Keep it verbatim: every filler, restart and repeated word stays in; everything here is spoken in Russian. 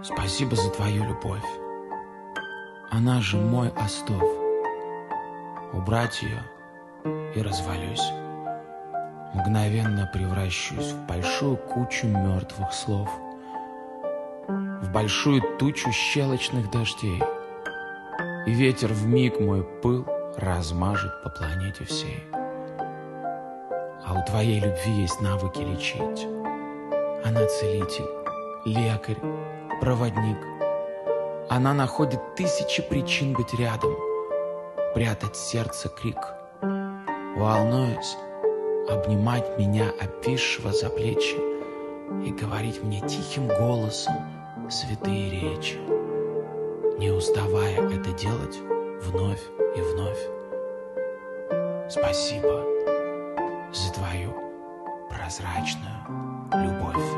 Спасибо за твою любовь. Она же мой остов. Убрать ее и развалюсь. Мгновенно превращусь в большую кучу мертвых слов, в большую тучу щелочных дождей, и ветер вмиг мой пыл размажет по планете всей. А у твоей любви есть навыки лечить. Она целитель, лекарь, проводник. Она находит тысячи причин быть рядом, прятать сердце крик, волнуясь, обнимать меня, обвисшего за плечи, и говорить мне тихим голосом святые речи, не уставая это делать вновь и вновь. Спасибо за твою прозрачную любовь.